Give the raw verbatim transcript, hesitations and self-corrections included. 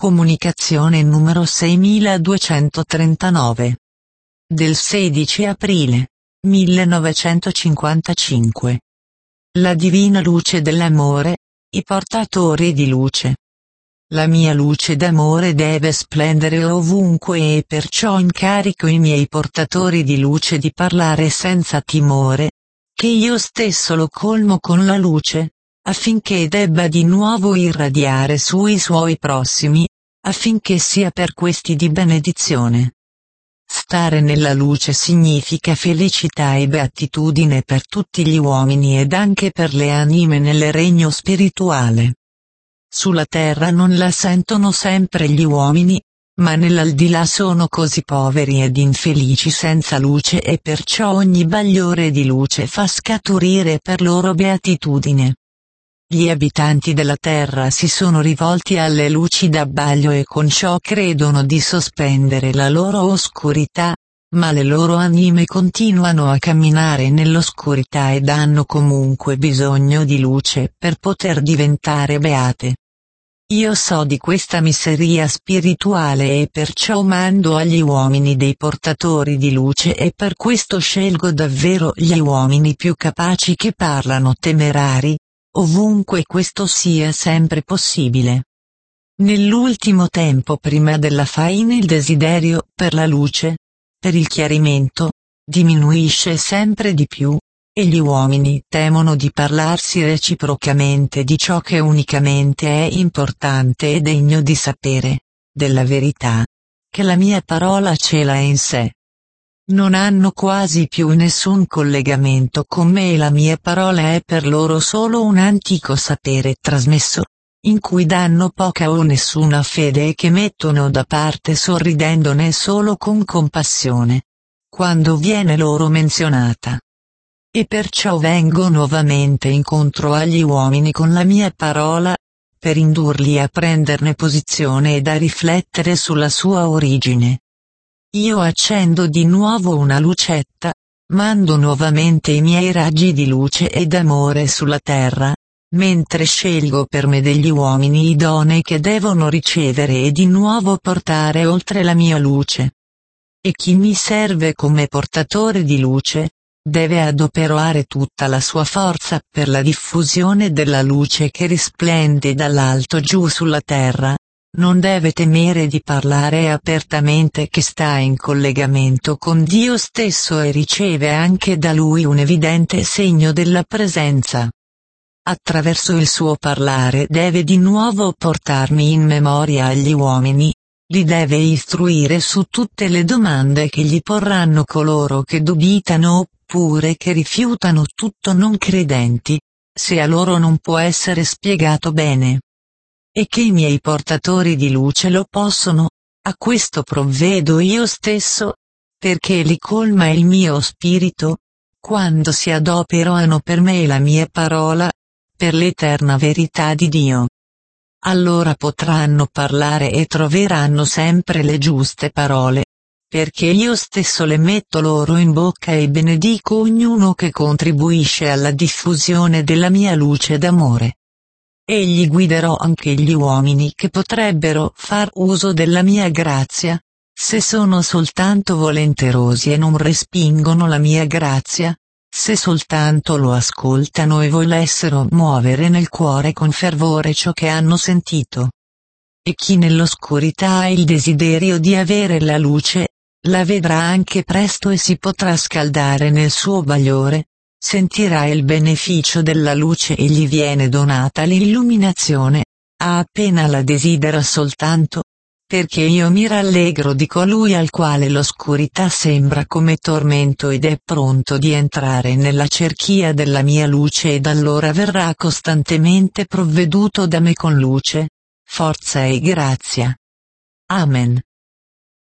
Comunicazione numero seiemiladuecentotrentanove. Del sedici aprile millenovecentocinquantacinque. La divina luce dell'amore, i portatori di luce. La mia luce d'amore deve splendere ovunque e perciò incarico i miei portatori di luce di parlare senza timore, che io stesso lo colmo con la luce, affinché debba di nuovo irradiare sui suoi prossimi, affinché sia per questi di benedizione. Stare nella luce significa felicità e beatitudine per tutti gli uomini ed anche per le anime nel regno spirituale. Sulla terra non la sentono sempre gli uomini, ma nell'aldilà sono così poveri ed infelici senza luce e perciò ogni bagliore di luce fa scaturire per loro beatitudine. Gli abitanti della terra si sono rivolti alle luci d'abbaglio e con ciò credono di sospendere la loro oscurità, ma le loro anime continuano a camminare nell'oscurità ed hanno comunque bisogno di luce per poter diventare beate. Io so di questa miseria spirituale e perciò mando agli uomini dei portatori di luce e per questo scelgo davvero gli uomini più capaci che parlano temerari, ovunque questo sia sempre possibile. Nell'ultimo tempo prima della fine il desiderio per la luce, per il chiarimento, diminuisce sempre di più, e gli uomini temono di parlarsi reciprocamente di ciò che unicamente è importante e degno di sapere, della verità, che la mia parola cela in sé. Non hanno quasi più nessun collegamento con me e la mia parola è per loro solo un antico sapere trasmesso, in cui danno poca o nessuna fede e che mettono da parte sorridendone solo con compassione, quando viene loro menzionata. E perciò vengo nuovamente incontro agli uomini con la mia parola, per indurli a prenderne posizione ed a riflettere sulla sua origine. Io accendo di nuovo una lucetta, mando nuovamente i miei raggi di luce ed amore sulla terra, mentre scelgo per me degli uomini idonei che devono ricevere e di nuovo portare oltre la mia luce. E chi mi serve come portatore di luce, deve adoperare tutta la sua forza per la diffusione della luce che risplende dall'alto giù sulla terra. Non deve temere di parlare apertamente che sta in collegamento con Dio stesso e riceve anche da Lui un evidente segno della presenza. Attraverso il suo parlare deve di nuovo portarmi in memoria agli uomini, li deve istruire su tutte le domande che gli porranno coloro che dubitano oppure che rifiutano tutto non credenti, se a loro non può essere spiegato bene. E che i miei portatori di luce lo possono, a questo provvedo io stesso, perché li colma il mio spirito, quando si adoperano per me la mia parola, per l'eterna verità di Dio. Allora potranno parlare e troveranno sempre le giuste parole, perché io stesso le metto loro in bocca e benedico ognuno che contribuisce alla diffusione della mia luce d'amore. Egli guiderò anche gli uomini che potrebbero far uso della mia grazia, se sono soltanto volenterosi e non respingono la mia grazia, se soltanto lo ascoltano e volessero muovere nel cuore con fervore ciò che hanno sentito. E chi nell'oscurità ha il desiderio di avere la luce, la vedrà anche presto e si potrà scaldare nel suo bagliore. Sentirà il beneficio della luce e gli viene donata l'illuminazione, a appena la desidera soltanto, perché io mi rallegro di colui al quale l'oscurità sembra come tormento ed è pronto di entrare nella cerchia della mia luce ed allora verrà costantemente provveduto da me con luce, forza e grazia. Amen.